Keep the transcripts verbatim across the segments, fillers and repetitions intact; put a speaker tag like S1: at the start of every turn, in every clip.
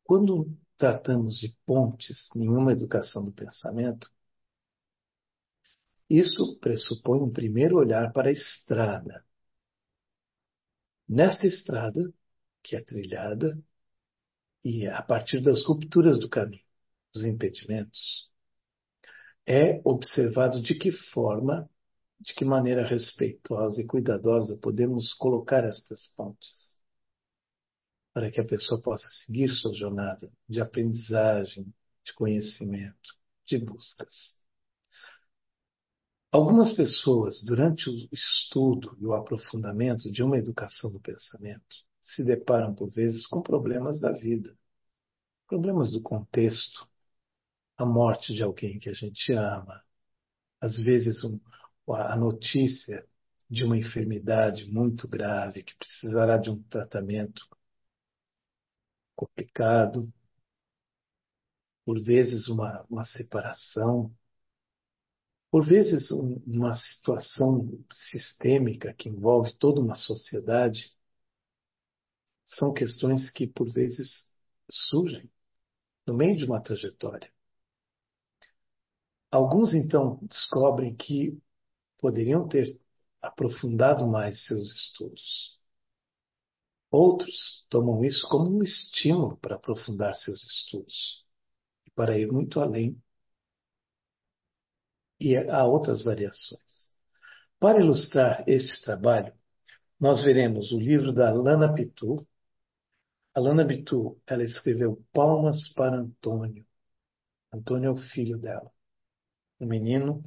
S1: Quando tratamos de pontes em uma educação do pensamento, isso pressupõe um primeiro olhar para a estrada. Nesta estrada, que é trilhada, e a partir das rupturas do caminho, dos impedimentos, é observado de que forma, de que maneira respeitosa e cuidadosa podemos colocar estas pontes, para que a pessoa possa seguir sua jornada de aprendizagem, de conhecimento, de buscas. Algumas pessoas, durante o estudo e o aprofundamento de uma educação do pensamento, se deparam por vezes com problemas da vida, problemas do contexto, a morte de alguém que a gente ama, às vezes um, a notícia de uma enfermidade muito grave que precisará de um tratamento complicado, por vezes uma, uma separação, por vezes um, uma situação sistêmica que envolve toda uma sociedade. São questões que, por vezes, surgem no meio de uma trajetória. Alguns, então, descobrem que poderiam ter aprofundado mais seus estudos. Outros tomam isso como um estímulo para aprofundar seus estudos e para ir muito além. E há outras variações. Para ilustrar este trabalho, nós veremos o livro da Alana Pitu. Alana Pitu, ela escreveu Palmas para Antônio. Antônio é o filho dela, um menino.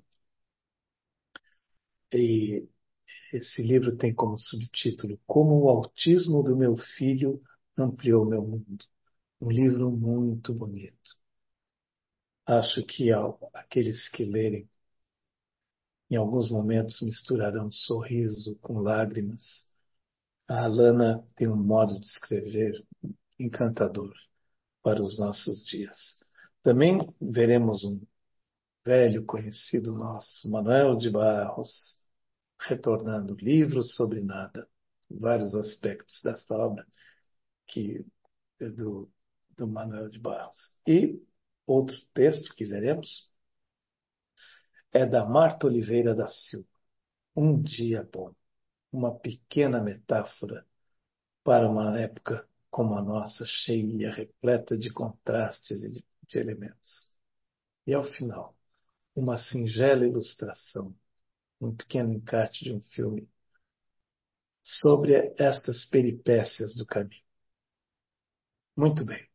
S1: E esse livro tem como subtítulo Como o autismo do meu filho ampliou meu mundo. Um livro muito bonito. Acho que aqueles que lerem, em alguns momentos, misturarão sorriso com lágrimas. A Alana tem um modo de escrever encantador para os nossos dias. Também veremos um velho conhecido nosso, Manuel de Barros, retornando livros sobre nada, vários aspectos desta obra que é do, do Manuel de Barros. E outro texto que veremos é da Marta Oliveira da Silva, Um Dia Bom, uma pequena metáfora para uma época como a nossa, cheia, repleta de contrastes e de, de elementos. E ao final, uma singela ilustração, um pequeno encarte de um filme sobre estas peripécias do caminho. Muito bem.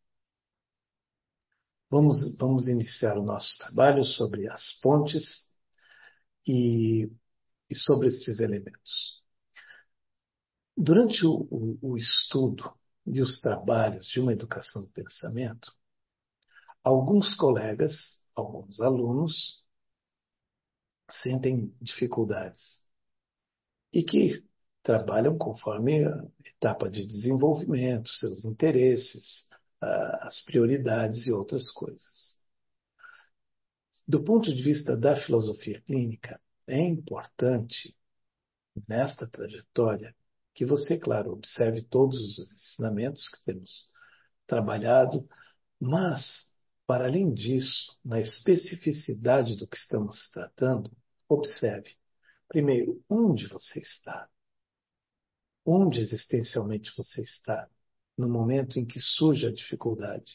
S1: Vamos, vamos iniciar o nosso trabalho sobre as pontes e, e sobre estes elementos. Durante o, o, o estudo e os trabalhos de uma educação do pensamento, alguns colegas, alguns alunos, sentem dificuldades e que trabalham conforme a etapa de desenvolvimento, seus interesses, as prioridades e outras coisas. Do ponto de vista da filosofia clínica, é importante, nesta trajetória, que você, claro, observe todos os ensinamentos que temos trabalhado, mas, para além disso, na especificidade do que estamos tratando, observe, primeiro, onde você está. Onde existencialmente você está no momento em que surge a dificuldade.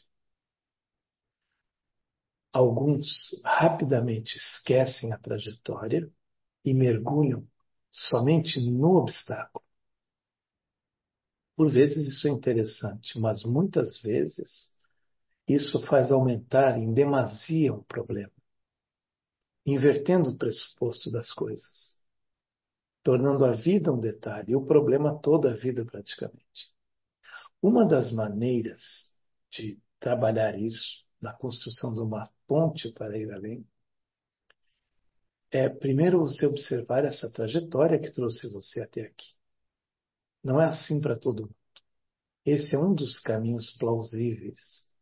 S1: Alguns rapidamente esquecem a trajetória e mergulham somente no obstáculo. Por vezes isso é interessante, mas muitas vezes isso faz aumentar em demasia o problema, invertendo o pressuposto das coisas, tornando a vida um detalhe e o problema toda a vida praticamente. Uma das maneiras de trabalhar isso na construção de uma ponte para ir além é primeiro você observar essa trajetória que trouxe você até aqui. Não é assim para todo mundo. Esse é um dos caminhos plausíveis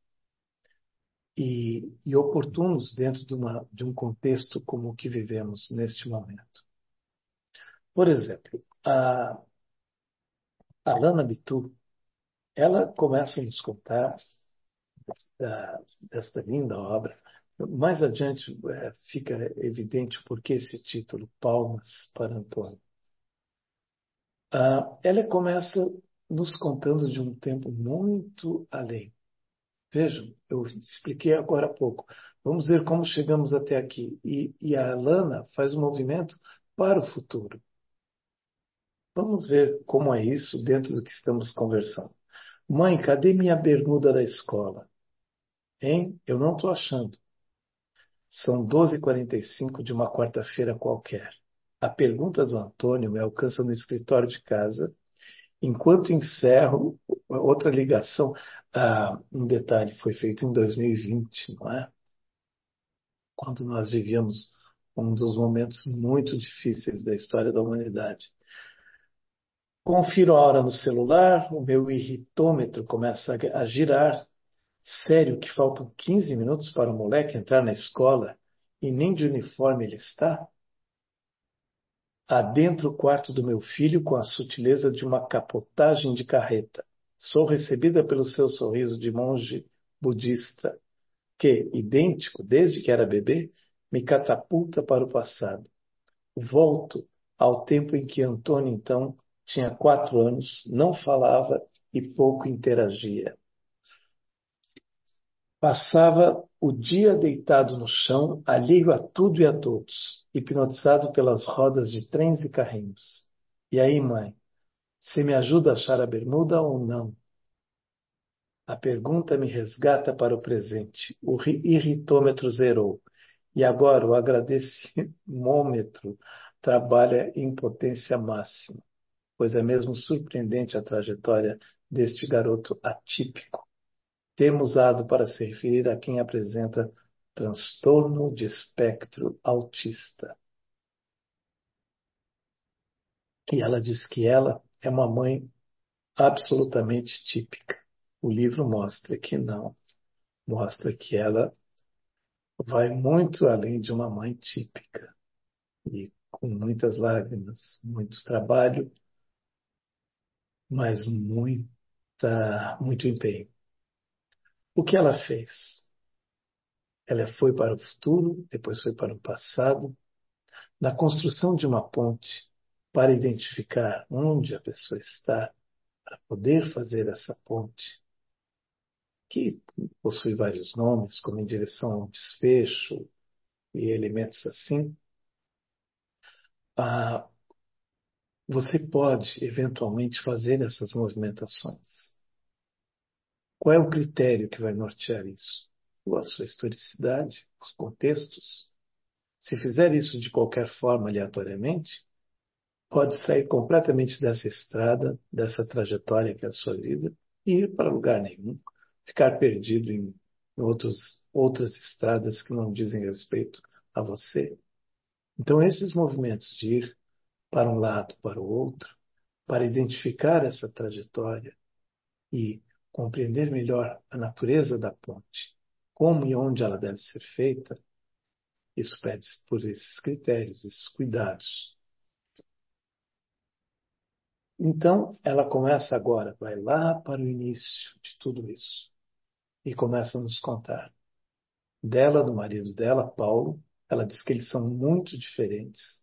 S1: e, e oportunos dentro de, uma, de um contexto como o que vivemos neste momento. Por exemplo, a Alana Bitu, ela começa a nos contar da, desta linda obra. Mais adiante é, fica evidente por que esse título, Palmas para Antônio. Ah, ela começa nos contando de um tempo muito além. Vejam, eu expliquei agora há pouco. Vamos ver como chegamos até aqui. E, e a Alana faz um movimento para o futuro. Vamos ver como é isso dentro do que estamos conversando. Mãe, cadê minha bermuda da escola? Hein? Eu não estou achando. São doze e quarenta e cinco de uma quarta-feira qualquer. A pergunta do Antônio me alcança no escritório de casa, enquanto encerro outra ligação. Ah, um detalhe, foi feito em dois mil e vinte, não é? Quando nós vivíamos um dos momentos muito difíceis da história da humanidade. Confiro a hora no celular, o meu irritômetro começa a girar. Sério que faltam quinze minutos para o moleque entrar na escola e nem de uniforme ele está? Adentro o quarto do meu filho com a sutileza de uma capotagem de carreta. Sou recebida pelo seu sorriso de monge budista, que, idêntico desde que era bebê, me catapulta para o passado. Volto ao tempo em que Antônio, então, tinha quatro anos, não falava e pouco interagia. Passava o dia deitado no chão, alheio a tudo e a todos, hipnotizado pelas rodas de trens e carrinhos. E aí, mãe, você me ajuda a achar a bermuda ou não? A pergunta me resgata para o presente. O irritômetro zerou. E agora o agradecimômetro trabalha em potência máxima, pois é mesmo surpreendente a trajetória deste garoto atípico, termo usado para se referir a quem apresenta transtorno de espectro autista. E ela diz que ela é uma mãe absolutamente típica. O livro mostra que não, mostra que ela vai muito além de uma mãe típica e com muitas lágrimas, muito trabalho, mas muita, muito empenho. O que ela fez? Ela foi para o futuro, depois foi para o passado, na construção de uma ponte para identificar onde a pessoa está, para poder fazer essa ponte, que possui vários nomes, como em direção ao desfecho e elementos assim. Ah, você pode, eventualmente, fazer essas movimentações. Qual é o critério que vai nortear isso? A sua historicidade, os contextos. Se fizer isso de qualquer forma, aleatoriamente, pode sair completamente dessa estrada, dessa trajetória que é a sua vida, e ir para lugar nenhum, ficar perdido em outros, outras estradas que não dizem respeito a você. Então, esses movimentos de ir para um lado, para o outro, para identificar essa trajetória e compreender melhor a natureza da ponte, como e onde ela deve ser feita, isso pede por esses critérios, esses cuidados. Então, ela começa agora, vai lá para o início de tudo isso e começa a nos contar. Dela, do marido dela, Paulo, ela diz que eles são muito diferentes.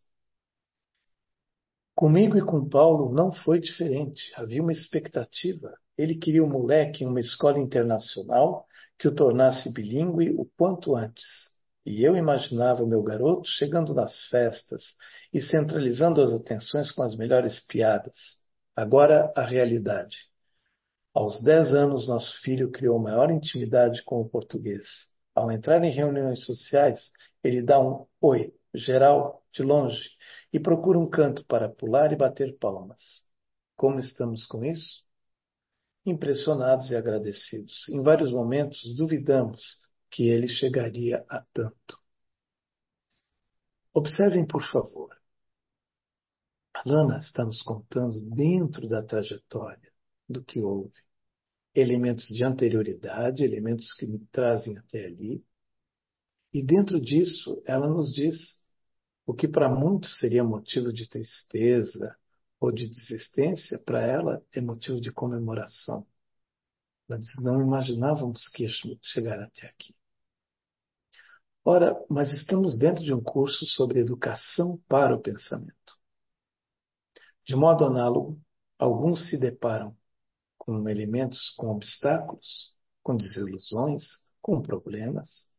S1: Comigo e com Paulo não foi diferente. Havia uma expectativa. Ele queria um moleque em uma escola internacional que o tornasse bilíngue o quanto antes. E eu imaginava o meu garoto chegando nas festas e centralizando as atenções com as melhores piadas. Agora, a realidade. Aos dez anos, nosso filho criou maior intimidade com o português. Ao entrar em reuniões sociais, ele dá um oi, geral, de longe, e procura um canto para pular e bater palmas. Como estamos com isso? Impressionados e agradecidos. Em vários momentos, duvidamos que ele chegaria a tanto. Observem, por favor. A Lana está nos contando dentro da trajetória do que houve. Elementos de anterioridade, elementos que me trazem até ali. E dentro disso, ela nos diz o que para muitos seria motivo de tristeza ou de desistência, para ela é motivo de comemoração. Ela diz, não imaginávamos que ia chegar até aqui. Ora, mas estamos dentro de um curso sobre educação para o pensamento. De modo análogo, alguns se deparam com elementos, com obstáculos, com desilusões, com problemas.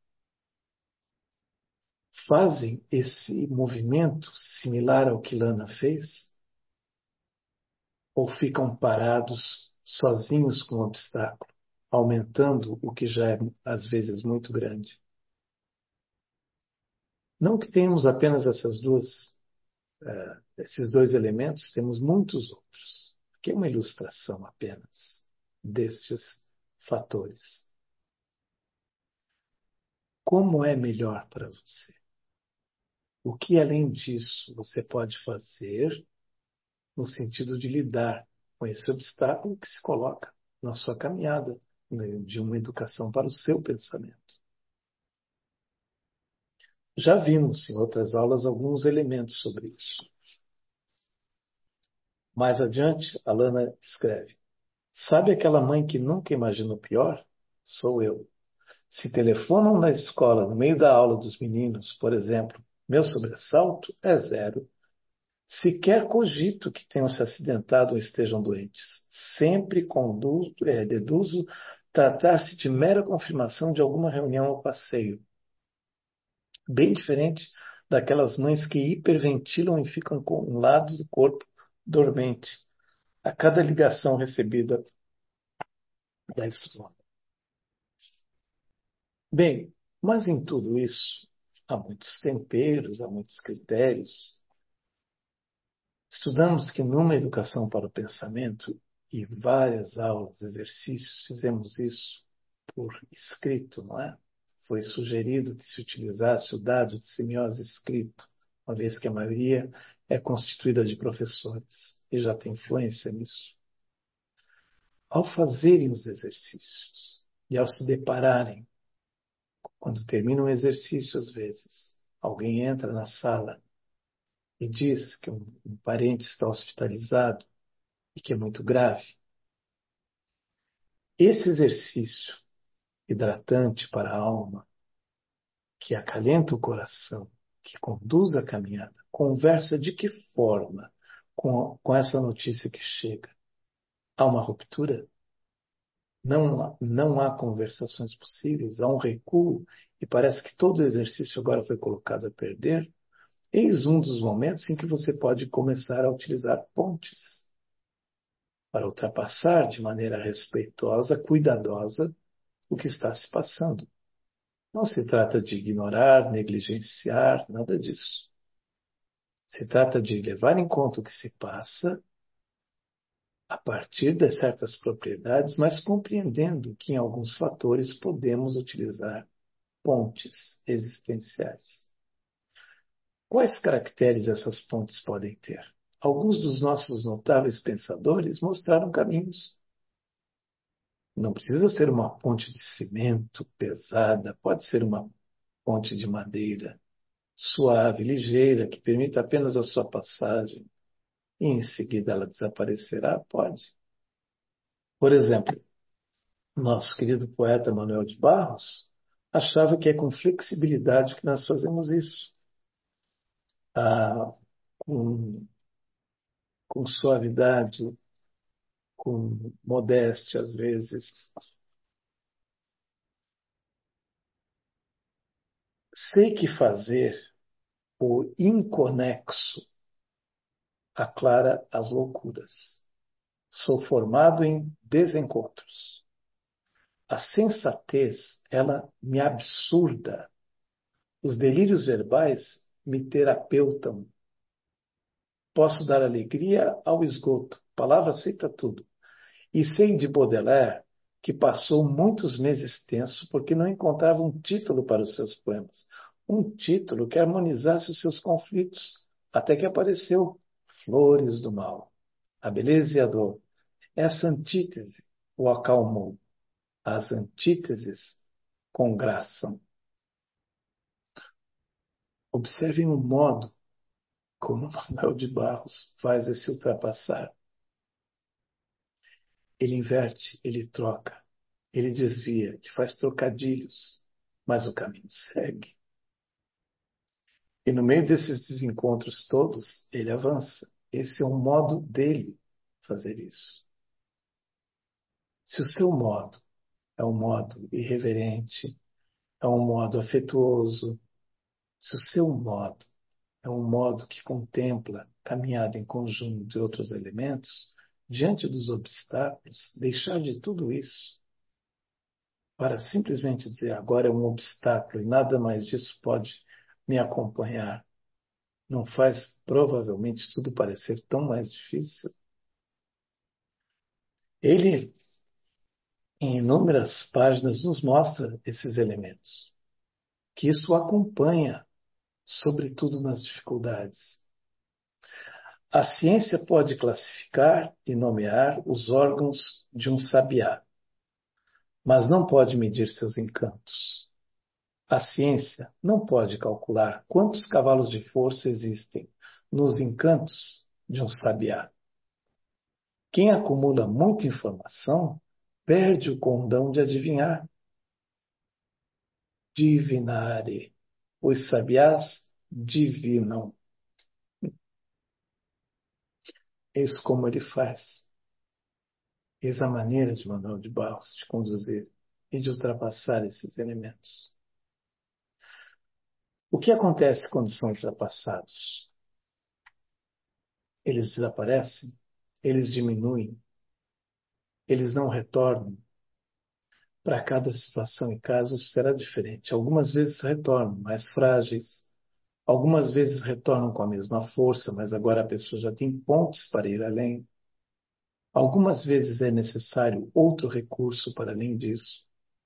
S1: Fazem esse movimento similar ao que Lana fez? Ou ficam parados, sozinhos com o obstáculo, aumentando o que já é, às vezes, muito grande? Não que tenhamos apenas essas duas, uh, esses dois elementos, temos muitos outros. Aqui é uma ilustração apenas destes fatores. Como é melhor para você? O que, além disso, você pode fazer no sentido de lidar com esse obstáculo que se coloca na sua caminhada, né, de uma educação para o seu pensamento? Já vimos em outras aulas alguns elementos sobre isso. Mais adiante, a Lana escreve: sabe aquela mãe que nunca imagina o pior? Sou eu. Se telefonam na escola no meio da aula dos meninos, por exemplo, meu sobressalto é zero. Sequer cogito que tenham se acidentado ou estejam doentes. Sempre conduzo, é, deduzo tratar-se de mera confirmação de alguma reunião ou passeio. Bem diferente daquelas mães que hiperventilam e ficam com um lado do corpo dormente a cada ligação recebida da escola. Bem, mas em tudo isso há muitos temperos, há muitos critérios. Estudamos que numa educação para o pensamento, e várias aulas, exercícios, fizemos isso por escrito, não é? Foi sugerido que se utilizasse o dado de semiose escrito, uma vez que a maioria é constituída de professores e já tem influência nisso. Ao fazerem os exercícios e ao se depararem, quando termina um exercício, às vezes, alguém entra na sala e diz que um, um parente está hospitalizado e que é muito grave. Esse exercício hidratante para a alma, que acalenta o coração, que conduz a caminhada, conversa de que forma com, com essa notícia que chega? Há uma ruptura? Não, não há conversações possíveis? Há um recuo? E parece que todo o exercício agora foi colocado a perder? Eis um dos momentos em que você pode começar a utilizar pontes para ultrapassar de maneira respeitosa, cuidadosa, o que está se passando. Não se trata de ignorar, negligenciar, nada disso. Se trata de levar em conta o que se passa a partir de certas propriedades, mas compreendendo que em alguns fatores podemos utilizar pontes existenciais. Quais caracteres essas pontes podem ter? Alguns dos nossos notáveis pensadores mostraram caminhos. Não precisa ser uma ponte de cimento pesada, pode ser uma ponte de madeira, suave, ligeira, que permita apenas a sua passagem e em seguida ela desaparecerá? Pode. Por exemplo, nosso querido poeta Manuel de Barros achava que é com flexibilidade que nós fazemos isso. Ah, com, com suavidade, com modéstia às vezes. Sei que fazer o inconexo aclara as loucuras. Sou formado em desencontros. A sensatez, ela me absurda. Os delírios verbais me terapeutam. Posso dar alegria ao esgoto. A palavra aceita tudo. E sei de Baudelaire que passou muitos meses tenso porque não encontrava um título para os seus poemas. Um título que harmonizasse os seus conflitos. Até que apareceu Flores do Mal. A beleza e a dor. Essa antítese o acalmou. As antíteses congraçam. Observem o modo como Manuel de Barros faz esse ultrapassar. Ele inverte, ele troca. Ele desvia, ele faz trocadilhos, mas o caminho segue. E no meio desses desencontros todos, ele avança. Esse é o modo dele fazer isso. Se o seu modo é um modo irreverente, é um modo afetuoso, se o seu modo é um modo que contempla caminhada em conjunto de outros elementos, diante dos obstáculos, deixar de tudo isso para simplesmente dizer agora é um obstáculo e nada mais disso pode me acompanhar, não faz provavelmente tudo parecer tão mais difícil? Ele, em inúmeras páginas, nos mostra esses elementos, que isso acompanha, sobretudo nas dificuldades. A ciência pode classificar e nomear os órgãos de um sabiá, mas não pode medir seus encantos. A ciência não pode calcular quantos cavalos de força existem nos encantos de um sabiá. Quem acumula muita informação perde o condão de adivinhar. Divinare. Os sabiás divinam. Eis como ele faz. Eis a maneira de Manuel de Barros de conduzir e de ultrapassar esses elementos. O que acontece quando são ultrapassados? Eles desaparecem? Eles diminuem? Eles não retornam? Para cada situação e caso será diferente. Algumas vezes retornam mais frágeis, algumas vezes retornam com a mesma força, mas agora a pessoa já tem pontos para ir além. Algumas vezes é necessário outro recurso para além disso.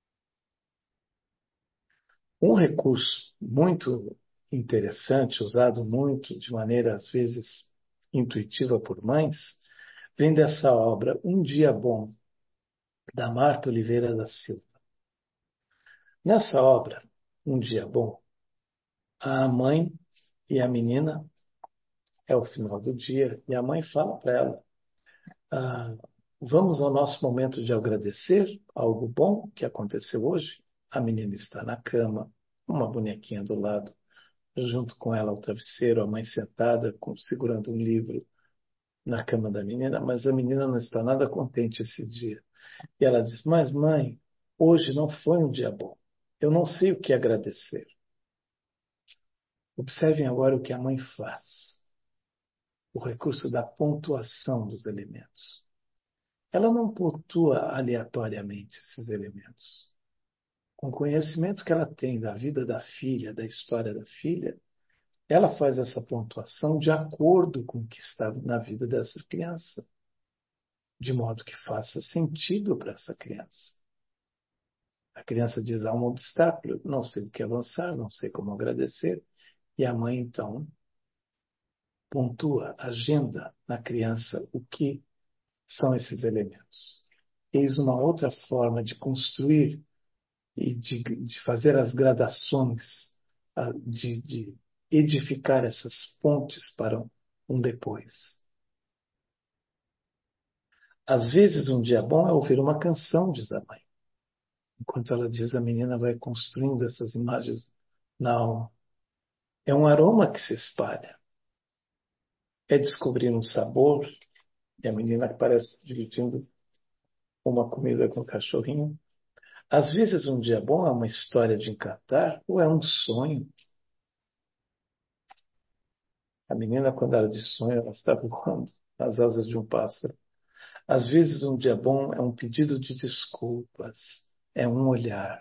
S1: Um recurso muito interessante, usado muito de maneira às vezes intuitiva por mães, vem dessa obra Um Dia Bom, da Marta Oliveira da Silva. Nessa obra, Um Dia Bom, a mãe e a menina, é o final do dia, e a mãe fala para ela: ah, vamos ao nosso momento de agradecer algo bom que aconteceu hoje. A menina está na cama, uma bonequinha do lado, junto com ela o travesseiro, a mãe sentada, com, segurando um livro na cama da menina, mas a menina não está nada contente esse dia. E ela diz: mas mãe, hoje não foi um dia bom. Eu não sei o que agradecer. Observem agora o que a mãe faz. O recurso da pontuação dos elementos. Ela não pontua aleatoriamente esses elementos. Com o conhecimento que ela tem da vida da filha, da história da filha, ela faz essa pontuação de acordo com o que está na vida dessa criança, de modo que faça sentido para essa criança. A criança diz: há um obstáculo, não sei o que avançar, não sei como agradecer, e a mãe então pontua, agenda na criança o que são esses elementos. Eis uma outra forma de construir e de, de fazer as gradações, de, de edificar essas pontes para um depois. Às vezes, um dia bom é ouvir uma canção, diz a mãe. Enquanto ela diz, a menina vai construindo essas imagens na alma. É um aroma que se espalha. É descobrir um sabor, e a menina parece dividindo uma comida com o cachorrinho. Às vezes, um dia bom é uma história de encantar ou é um sonho. A menina, quando ela diz sonho, ela está voando nas asas de um pássaro. Às vezes, um dia bom é um pedido de desculpas, é um olhar.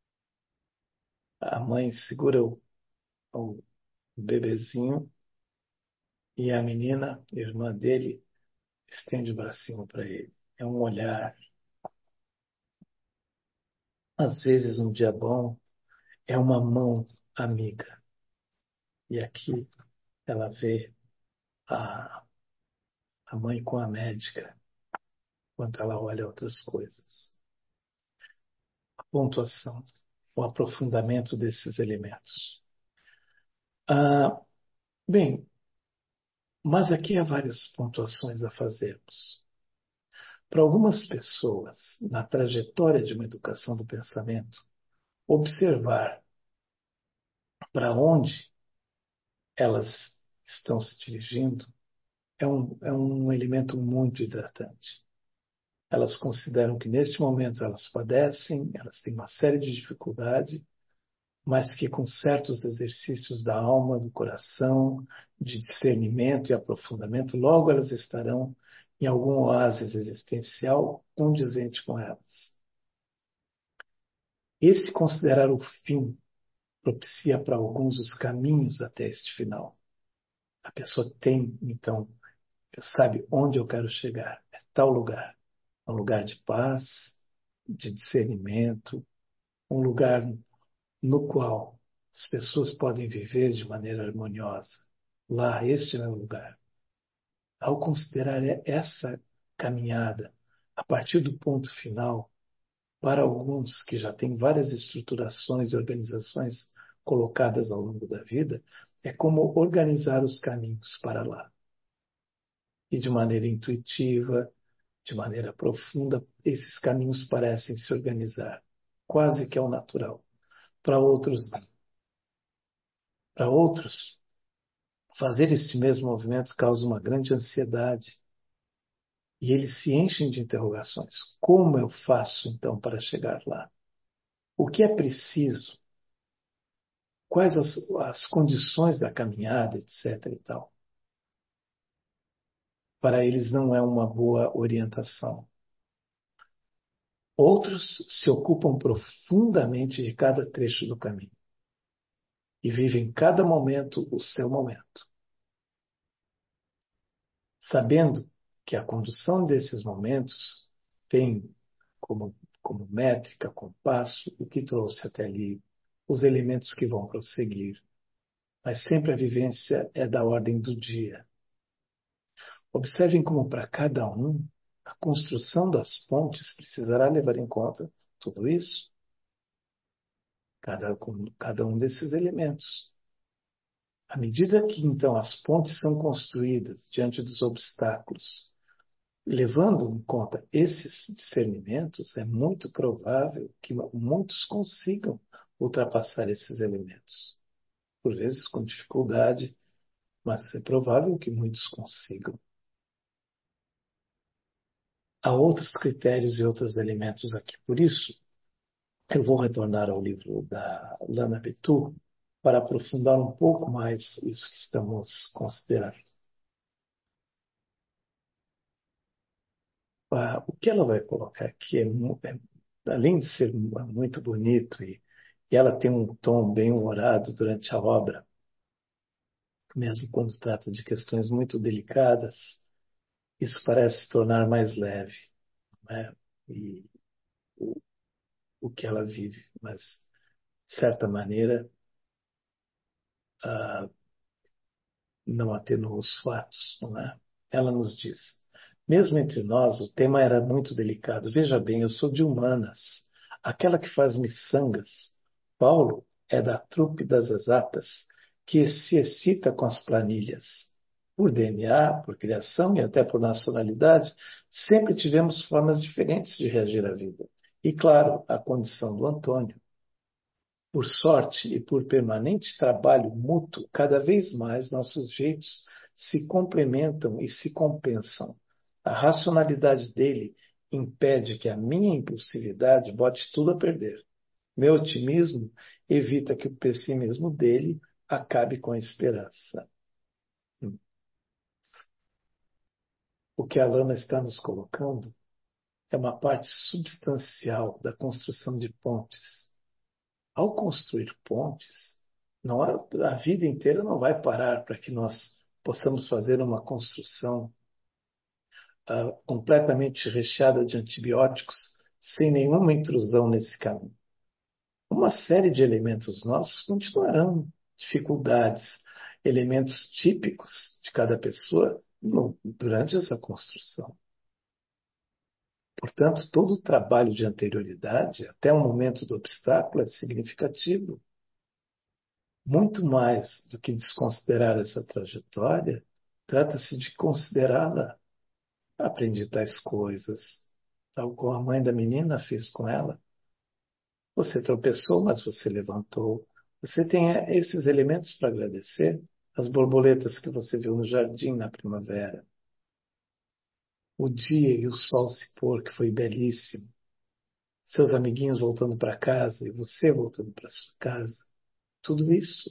S1: A mãe segura o, o bebezinho e a menina, irmã dele, estende o bracinho para ele. É um olhar. Às vezes, um dia bom é uma mão amiga. E aqui ela vê a, a mãe com a médica, enquanto ela olha outras coisas. A pontuação, o aprofundamento desses elementos. Ah, bem, mas aqui há várias pontuações a fazermos. Para algumas pessoas, na trajetória de uma educação do pensamento, observar para onde elas estão se dirigindo é um, é um elemento muito hidratante. Elas consideram que neste momento elas padecem, elas têm uma série de dificuldades, mas que com certos exercícios da alma, do coração, de discernimento e aprofundamento, logo elas estarão em algum oásis existencial condizente com elas. Esse considerar o fim propicia para alguns os caminhos até este final. A pessoa tem, então, sabe onde eu quero chegar. É tal lugar. Um lugar de paz, de discernimento, um lugar no qual as pessoas podem viver de maneira harmoniosa. Lá, este é o lugar. Ao considerar essa caminhada a partir do ponto final, para alguns que já têm várias estruturações e organizações colocadas ao longo da vida, é como organizar os caminhos para lá. E de maneira intuitiva, de maneira profunda, esses caminhos parecem se organizar, quase que ao natural. Para outros, não. Para outros, fazer este mesmo movimento causa uma grande ansiedade. E eles se enchem de interrogações. Como eu faço, então, para chegar lá? O que é preciso? Quais as, as condições da caminhada, etc. e tal? Para eles não é uma boa orientação. Outros se ocupam profundamente de cada trecho do caminho e vivem cada momento o seu momento, sabendo que a condução desses momentos tem como, como métrica, compasso, o que trouxe até ali, os elementos que vão prosseguir. Mas sempre a vivência é da ordem do dia. Observem como para cada um, a construção das pontes precisará levar em conta tudo isso, cada, cada um desses elementos. À medida que, então, as pontes são construídas diante dos obstáculos, levando em conta esses discernimentos, é muito provável que muitos consigam ultrapassar esses elementos. Por vezes com dificuldade, mas é provável que muitos consigam. Há outros critérios e outros elementos aqui. Por isso, eu vou retornar ao livro da Lana Petu para aprofundar um pouco mais isso que estamos considerando. Ah, o que ela vai colocar aqui é, é além de ser muito bonito e, e ela tem um tom bem humorado durante a obra, mesmo quando trata de questões muito delicadas, isso parece se tornar mais leve, né? E o, o que ela vive, mas de certa maneira ah, não atenua os fatos, não é? Ela nos diz: mesmo entre nós, o tema era muito delicado. Veja bem, eu sou de humanas, aquela que faz miçangas. Paulo é da trupe das exatas, que se excita com as planilhas. Por D N A, por criação e até por nacionalidade, sempre tivemos formas diferentes de reagir à vida. E, claro, a condição do Antônio. Por sorte e por permanente trabalho mútuo, cada vez mais nossos jeitos se complementam e se compensam. A racionalidade dele impede que a minha impulsividade bote tudo a perder. Meu otimismo evita que o pessimismo dele acabe com a esperança. O que a Lana está nos colocando é uma parte substancial da construção de pontes. Ao construir pontes, não há, a vida inteira não vai parar para que nós possamos fazer uma construção uh, completamente recheada de antibióticos, sem nenhuma intrusão nesse caminho. Uma série de elementos nossos continuarão, dificuldades, elementos típicos de cada pessoa no, durante essa construção. Portanto, todo o trabalho de anterioridade, até o momento do obstáculo, é significativo. Muito mais do que desconsiderar essa trajetória, trata-se de considerá-la. Aprendi tais coisas, tal como a mãe da menina fez com ela. Você tropeçou, mas você levantou. Você tem eh, esses elementos para agradecer. As borboletas que você viu no jardim na primavera. O dia e o sol se pôr, que foi belíssimo. Seus amiguinhos voltando para casa e você voltando para sua casa. Tudo isso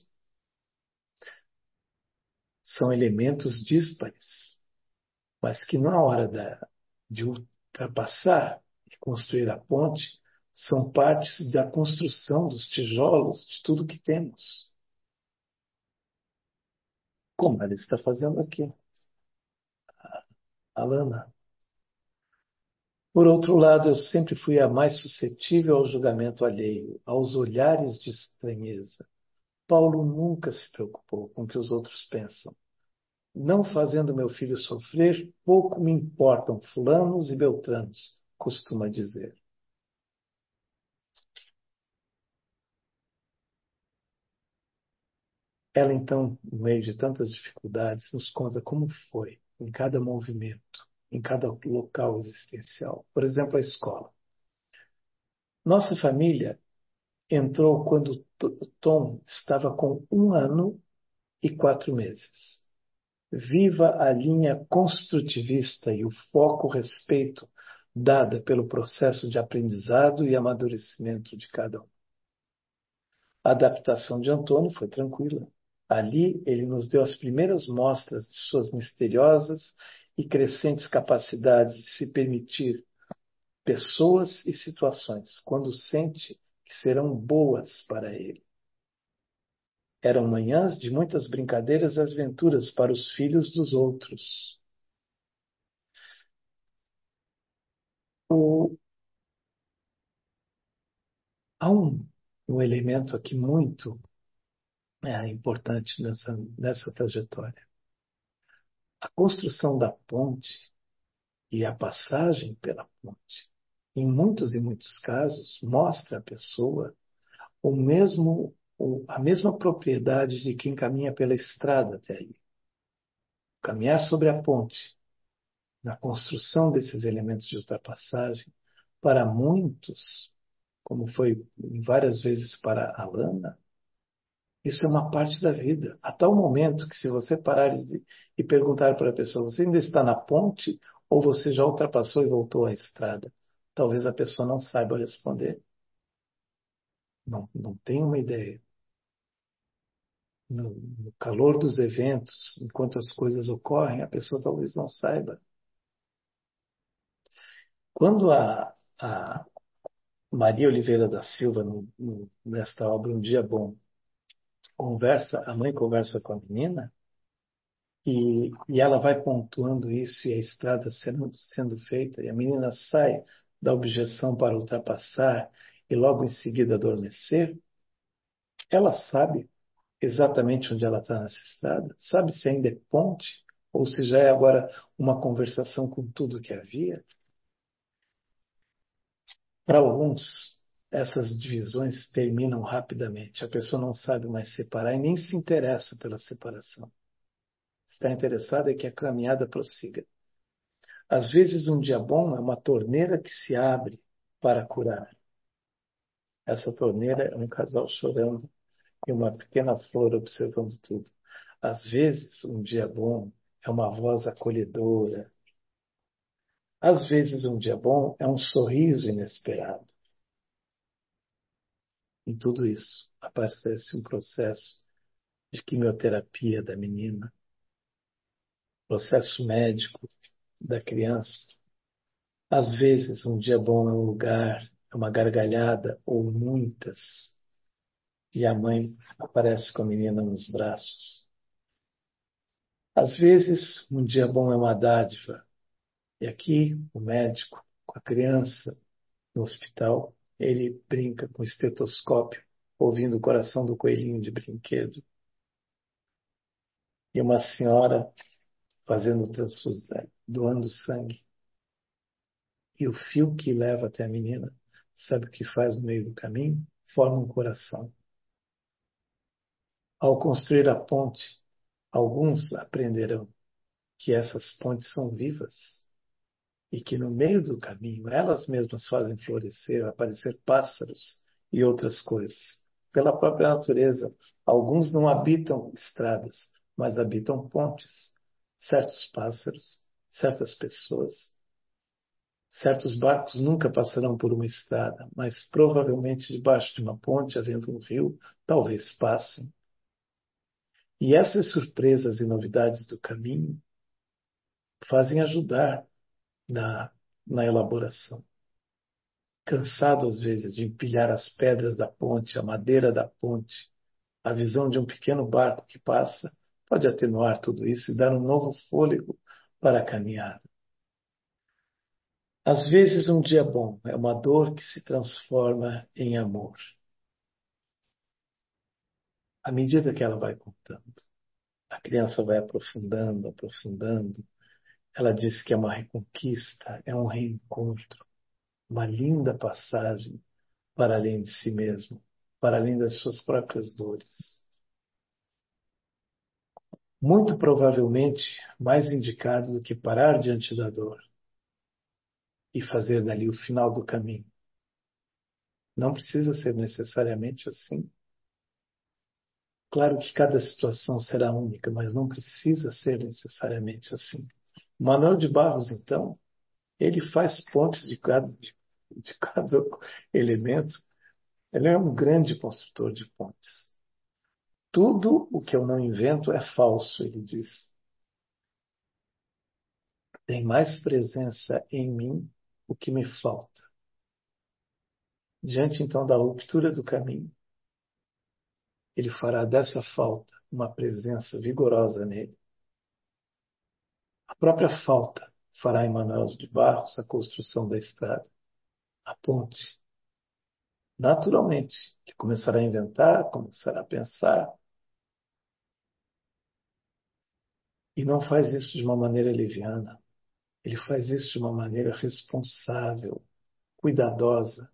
S1: são elementos díspares, mas que na hora da, de ultrapassar e construir a ponte, são partes da construção dos tijolos de tudo que temos. Como ela está fazendo aqui, Alana. Por outro lado, eu sempre fui a mais suscetível ao julgamento alheio, aos olhares de estranheza. Paulo nunca se preocupou com o que os outros pensam. Não fazendo meu filho sofrer, pouco me importam fulanos e beltranos, costuma dizer. Ela então, no meio de tantas dificuldades, nos conta como foi em cada movimento, em cada local existencial. Por exemplo, a escola. Nossa família entrou quando Tom estava com um ano e quatro meses. Viva a linha construtivista e o foco respeito dada pelo processo de aprendizado e amadurecimento de cada um. A adaptação de Antônio foi tranquila. Ali, ele nos deu as primeiras mostras de suas misteriosas e crescentes capacidades de se permitir pessoas e situações quando sente que serão boas para ele. Eram manhãs de muitas brincadeiras e aventuras para os filhos dos outros. O, há um, um elemento aqui muito é, importante nessa, nessa trajetória. A construção da ponte e a passagem pela ponte, em muitos e muitos casos, mostra à pessoa o mesmo, o, a mesma propriedade de quem caminha pela estrada até aí. Caminhar sobre a ponte, na construção desses elementos de ultrapassagem, para muitos, como foi várias vezes para a Alana, isso é uma parte da vida. A tal momento que se você parar de, e perguntar para a pessoa, você ainda está na ponte ou você já ultrapassou e voltou à estrada? Talvez a pessoa não saiba responder. Não, não tem uma ideia. No, no calor dos eventos, enquanto as coisas ocorrem, a pessoa talvez não saiba. Quando a, a Maria Oliveira da Silva, no, no, nesta obra Um Dia Bom, conversa, a mãe conversa com a menina, E, e ela vai pontuando isso e a estrada sendo, sendo feita, e a menina sai da objeção para ultrapassar e logo em seguida adormecer. Ela sabe exatamente onde ela está nessa estrada, sabe se ainda é ponte ou se já é agora uma conversação com tudo que havia. Para alguns, essas divisões terminam rapidamente. A pessoa não sabe mais separar e nem se interessa pela separação. Está interessada é que a caminhada prossiga. Às vezes, um dia bom é uma torneira que se abre para curar. Essa torneira é um casal chorando e uma pequena flor observando tudo. Às vezes, um dia bom é uma voz acolhedora. Às vezes, um dia bom é um sorriso inesperado. Em tudo isso, aparece um processo de quimioterapia da menina, processo médico da criança. Às vezes, um dia bom é um lugar, é uma gargalhada ou muitas. E a mãe aparece com a menina nos braços. Às vezes, um dia bom é uma dádiva. E aqui, o médico, com a criança no hospital, ele brinca com o estetoscópio, ouvindo o coração do coelhinho de brinquedo. E uma senhora fazendo transfusão, doando sangue. E o fio que leva até a menina, sabe o que faz no meio do caminho? Forma um coração. Ao construir a ponte, alguns aprenderão que essas pontes são vivas. e que no meio do caminho elas mesmas fazem florescer, aparecer pássaros e outras coisas. Pela própria natureza, alguns não habitam estradas, mas habitam pontes. Certos pássaros, certas pessoas, certos barcos nunca passarão por uma estrada, mas provavelmente debaixo de uma ponte, havendo um rio, talvez passem. E essas surpresas e novidades do caminho fazem ajudar na, na elaboração. Cansado às vezes de empilhar as pedras da ponte, a madeira da ponte, a visão de um pequeno barco que passa pode atenuar tudo isso e dar um novo fôlego para a caminhada. Às vezes um dia bom é uma dor que se transforma em amor. À medida que ela vai contando, a criança vai aprofundando, aprofundando. Ela diz que é uma reconquista, é um reencontro, uma linda passagem para além de si mesmo, para além das suas próprias dores. Muito provavelmente mais indicado do que parar diante da dor e fazer dali o final do caminho. Não precisa ser necessariamente assim. Claro que cada situação será única, mas não precisa ser necessariamente assim. Manuel de Barros, então, ele faz pontes de cada, de, de cada elemento. Ele é um grande construtor de pontes. Tudo o que eu não invento é falso, ele diz. Tem mais presença em mim o que me falta. Diante então da ruptura do caminho, ele fará dessa falta uma presença vigorosa nele. A própria falta fará em Manuel de Barros a construção da estrada, a ponte. Naturalmente, ele começará a inventar, começará a pensar, e não faz isso de uma maneira leviana. Ele faz isso de uma maneira responsável, cuidadosa.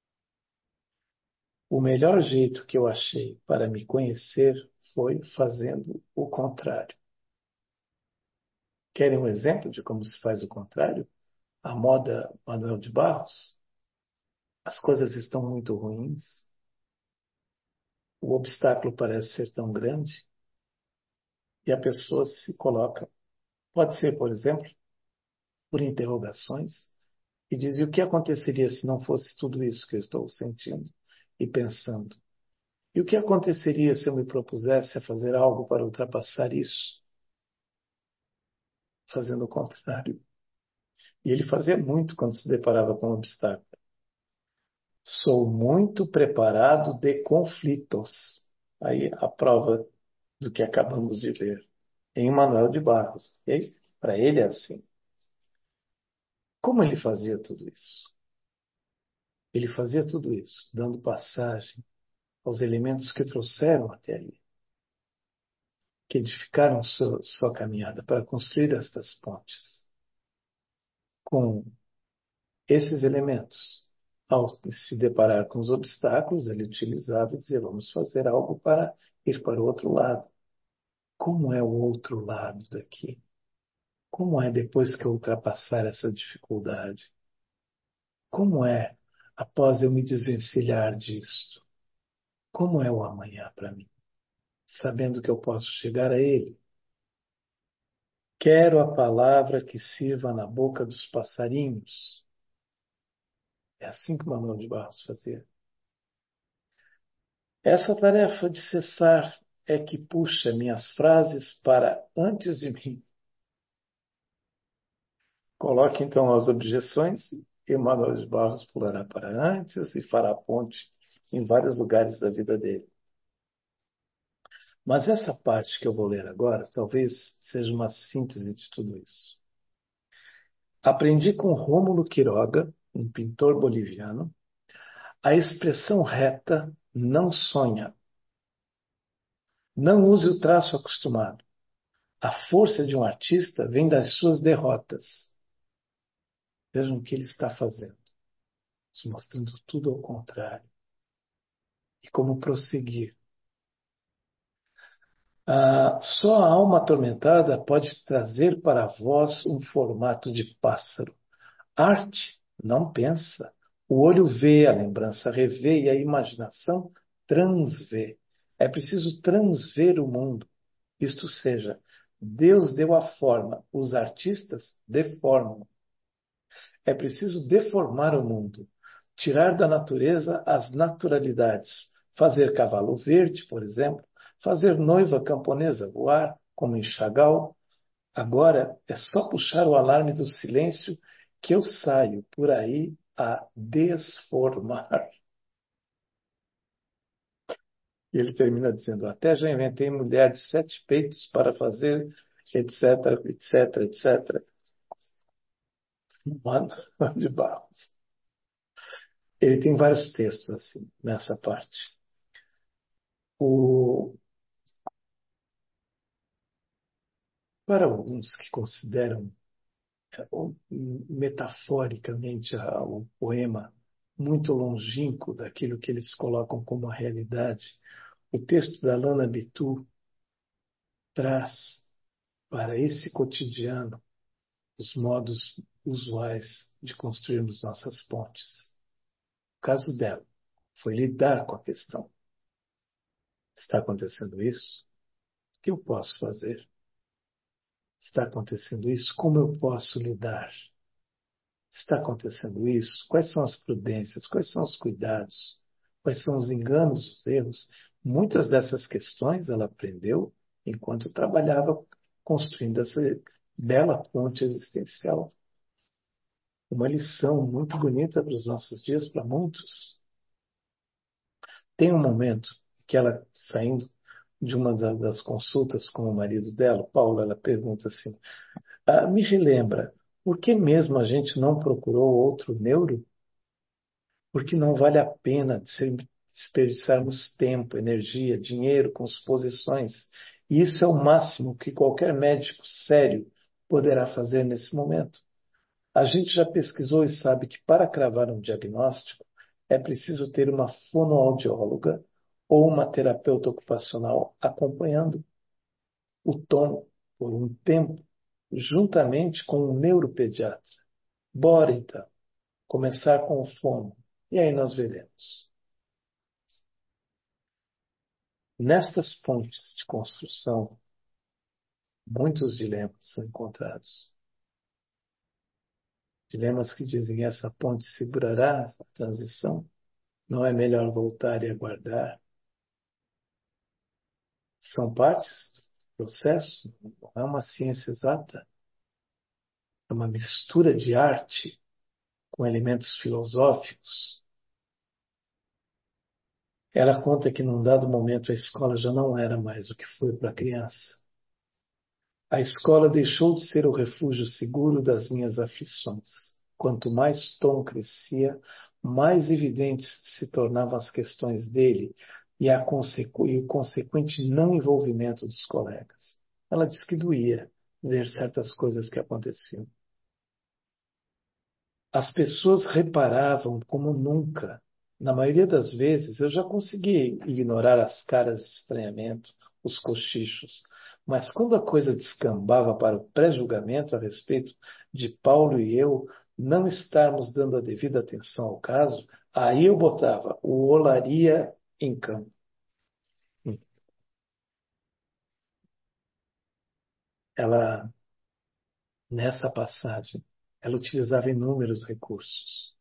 S1: O melhor jeito que eu achei para me conhecer foi fazendo o contrário. Querem um exemplo de como se faz o contrário? A moda Manuel de Barros? As coisas estão muito ruins, o obstáculo parece ser tão grande, e a pessoa se coloca, pode ser, por exemplo, por interrogações, e diz: e o que aconteceria se não fosse tudo isso que eu estou sentindo e pensando? E o que aconteceria se eu me propusesse a fazer algo para ultrapassar isso? Fazendo o contrário. E ele fazia muito quando se deparava com um obstáculo. Sou muito preparado de conflitos. Aí a prova do que acabamos de ler em Manuel de Barros. E para ele é assim. Como ele fazia tudo isso? Ele fazia tudo isso, dando passagem aos elementos que trouxeram até ali, que edificaram sua, sua caminhada para construir estas pontes. Com esses elementos, ao se deparar com os obstáculos, ele utilizava e dizia: vamos fazer algo para ir para o outro lado. Como é o outro lado daqui? Como é depois que eu ultrapassar essa dificuldade? Como é após eu me desvencilhar disto? Como é o amanhã para mim? Sabendo que eu posso chegar a ele. Quero a palavra que sirva na boca dos passarinhos. É assim que Manuel de Barros fazia. Essa tarefa de cessar é que puxa minhas frases para antes de mim. Coloque então as objeções e Manuel de Barros pulará para antes e fará ponte em vários lugares da vida dele. Mas essa parte que eu vou ler agora talvez seja uma síntese de tudo isso. Aprendi com Rômulo Quiroga, um pintor boliviano, a expressão reta não sonha. Não use o traço acostumado. A força de um artista vem das suas derrotas. Vejam o que ele está fazendo. Nos mostrando tudo ao contrário. E como prosseguir. Ah, só a alma atormentada pode trazer para vós um formato de pássaro. Arte não pensa. O olho vê, a lembrança revê e a imaginação transvê. É preciso transver o mundo. Isto seja, Deus deu a forma, os artistas deformam. É preciso deformar o mundo, tirar da natureza as naturalidades, fazer cavalo verde, por exemplo, fazer noiva camponesa voar, como em Chagall. Agora é só puxar o alarme do silêncio que eu saio por aí a desformar. E ele termina dizendo: até já inventei mulher de sete peitos para fazer, etc, etc, etcétera. Mano de Barros. Ele tem vários textos assim nessa parte. O, para alguns que consideram metaforicamente o poema muito longínquo daquilo que eles colocam como a realidade, o texto da Lana Bitu traz para esse cotidiano os modos usuais de construirmos nossas pontes. O caso dela foi lidar com a questão. Está acontecendo isso? O que eu posso fazer? Está acontecendo isso? Como eu posso lidar? Está acontecendo isso? Quais são as prudências? Quais são os cuidados? Quais são os enganos, os erros? Muitas dessas questões ela aprendeu enquanto trabalhava construindo essa bela ponte existencial. Uma lição muito bonita para os nossos dias, para muitos. Tem um momento que ela, saindo de uma das consultas com o marido dela, Paulo, ela pergunta assim: ah, me relembra, por que mesmo a gente não procurou outro neuro? Porque não vale a pena desperdiçarmos tempo, energia, dinheiro com suposições. E isso é o máximo que qualquer médico sério poderá fazer nesse momento. A gente já pesquisou e sabe que para cravar um diagnóstico é preciso ter uma fonoaudióloga ou uma terapeuta ocupacional acompanhando o tom por um tempo, juntamente com um neuropediatra. Bora então começar com o fono e aí nós veremos. Nestas pontes de construção, muitos dilemas são encontrados. Dilemas que dizem: essa ponte segurará a transição? Não é melhor voltar e aguardar? São partes do processo, não é uma ciência exata, é uma mistura de arte com elementos filosóficos. Ela conta que num dado momento a escola já não era mais o que foi para a criança. A escola deixou de ser o refúgio seguro das minhas aflições. Quanto mais Tom crescia, mais evidentes se tornavam as questões dele e, a consequ... e o consequente não envolvimento dos colegas. Ela disse que doía ver certas coisas que aconteciam. As pessoas reparavam como nunca. Na maioria das vezes, eu já consegui ignorar as caras de estranhamento, os cochichos, mas quando a coisa descambava para o pré-julgamento a respeito de Paulo e eu não estarmos dando a devida atenção ao caso, aí eu botava o olaria em campo. Ela, nessa passagem, ela utilizava inúmeros recursos.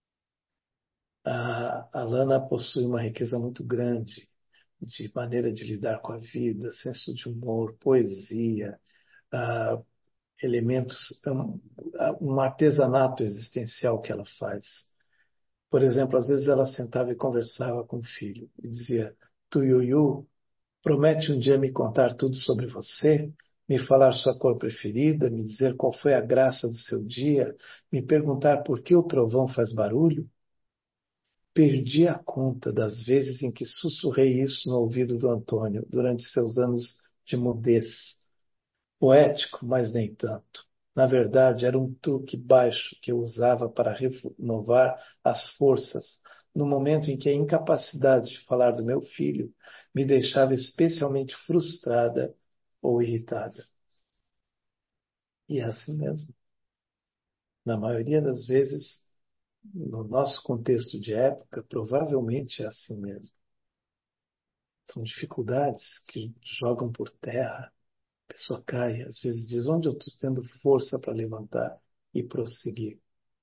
S1: A, a Lana possui uma riqueza muito grande de maneira de lidar com a vida, senso de humor, poesia, ah, elementos, um, um artesanato existencial que ela faz. Por exemplo, às vezes ela sentava e conversava com o filho e dizia: Tuiuiu, promete um dia me contar tudo sobre você, me falar sua cor preferida, me dizer qual foi a graça do seu dia, me perguntar por que o trovão faz barulho? Perdi a conta das vezes em que sussurrei isso no ouvido do Antônio durante seus anos de mudez. Poético, mas nem tanto. Na verdade, era um truque baixo que eu usava para renovar as forças no momento em que a incapacidade de falar do meu filho me deixava especialmente frustrada ou irritada. E é assim mesmo. Na maioria das vezes, no nosso contexto de época, provavelmente é assim mesmo. São dificuldades que jogam por terra, a pessoa cai, às vezes diz: onde eu estou tendo força para levantar e prosseguir?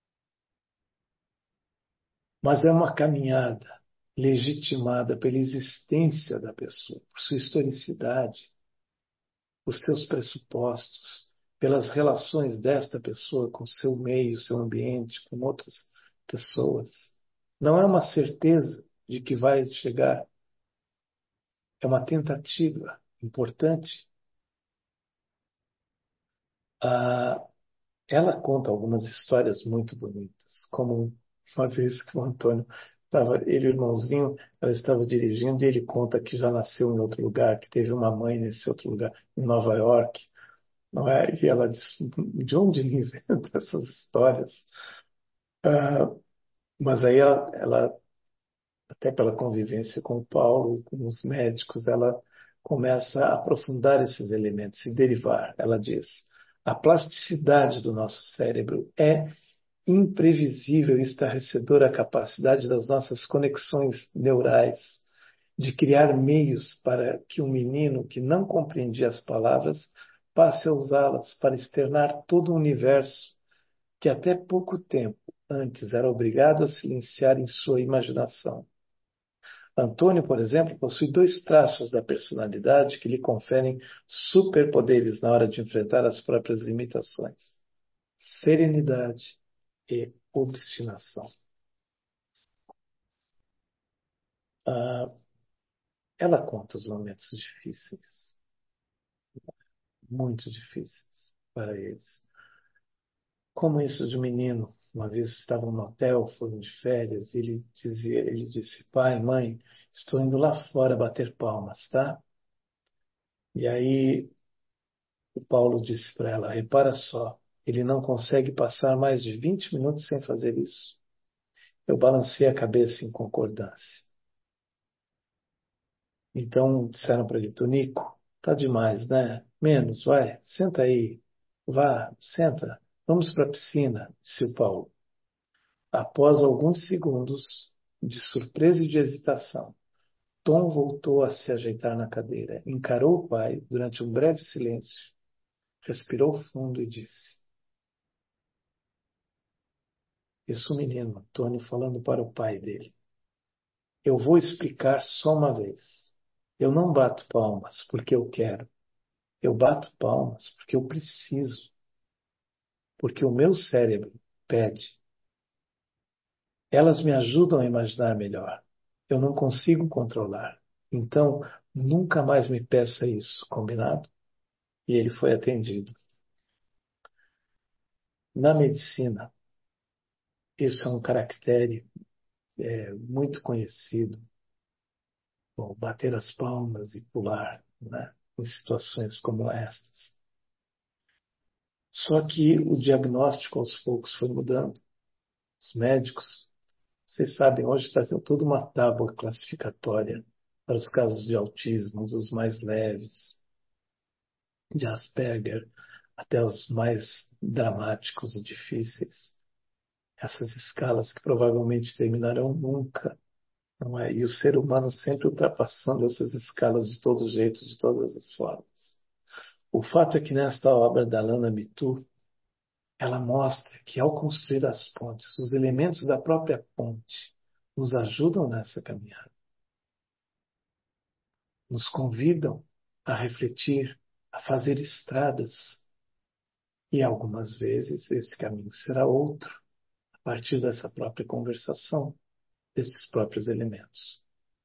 S1: Mas é uma caminhada legitimada pela existência da pessoa, por sua historicidade, por seus pressupostos, pelas relações desta pessoa com seu meio, seu ambiente, com outras pessoas. Não é uma certeza de que vai chegar, é uma tentativa importante. Ah, ela conta algumas histórias muito bonitas, como uma vez que o Antônio estava, ele e o irmãozinho, ela estava dirigindo e ele conta que já nasceu em outro lugar, que teve uma mãe nesse outro lugar, em Nova York, não é? E ela diz: de onde ele inventa essas histórias? Ah, mas aí ela, ela, até pela convivência com o Paulo, com os médicos, ela começa a aprofundar esses elementos e derivar. Ela diz: a plasticidade do nosso cérebro é imprevisível e estarrecedora a capacidade das nossas conexões neurais de criar meios para que um menino que não compreendia as palavras passe a usá-las para externar todo o universo que até pouco tempo antes era obrigado a silenciar em sua imaginação. Antônio, por exemplo, possui dois traços da personalidade que lhe conferem superpoderes na hora de enfrentar as próprias limitações: serenidade e obstinação. Ah, ela conta os momentos difíceis, muito difíceis para eles. Como isso de um menino, uma vez estavam no hotel, foram de férias, e ele dizia, ele disse: pai, mãe, estou indo lá fora bater palmas, tá? E aí o Paulo disse para ela: repara só, ele não consegue passar mais de vinte minutos sem fazer isso. Eu balancei a cabeça em concordância. Então disseram para ele: Tonico, tá demais, né? Menos, vai, senta aí. Vá, senta. Vamos para a piscina, disse o Paulo. Após alguns segundos de surpresa e de hesitação, Tom voltou a se ajeitar na cadeira, encarou o pai durante um breve silêncio, respirou fundo e disse: isso, o menino, Antônio, falando para o pai dele. Eu vou explicar só uma vez. Eu não bato palmas porque eu quero. Eu bato palmas porque eu preciso. Porque o meu cérebro pede. Elas me ajudam a imaginar melhor. Eu não consigo controlar. Então, nunca mais me peça isso, combinado? E ele foi atendido. Na medicina, isso é um caractere é, muito conhecido. Bom, bater as palmas e pular, né, em situações como estas. Só que o diagnóstico aos poucos foi mudando. Os médicos, vocês sabem, hoje está tendo toda uma tábua classificatória para os casos de autismo, os mais leves, de Asperger, até os mais dramáticos e difíceis. Essas escalas que provavelmente terminarão nunca, não é? E o ser humano sempre ultrapassando essas escalas de todo jeito, de todas as formas. O fato é que nesta obra da Lana Bitu, ela mostra que ao construir as pontes, os elementos da própria ponte nos ajudam nessa caminhada, nos convidam a refletir, a fazer estradas. E algumas vezes esse caminho será outro, a partir dessa própria conversação, desses próprios elementos.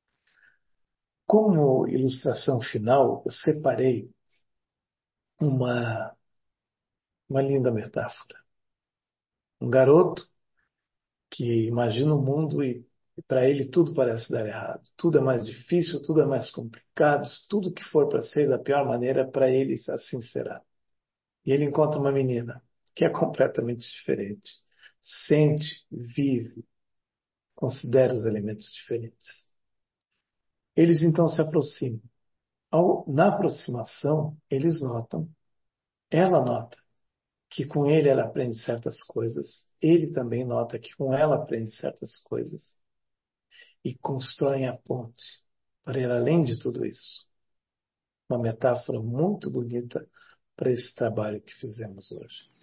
S1: Como ilustração final, eu separei uma, uma linda metáfora. Um garoto que imagina o mundo e para ele tudo parece dar errado. Tudo é mais difícil, tudo é mais complicado, tudo que for para ser da pior maneira, para ele assim será. E ele encontra uma menina que é completamente diferente. Sente, vive, considera os elementos diferentes. Eles então se aproximam. Ao, na aproximação, eles notam, ela nota que com ele ela aprende certas coisas, ele também nota que com ela aprende certas coisas e constroem a ponte para ir além de tudo isso. Uma metáfora muito bonita para esse trabalho que fizemos hoje.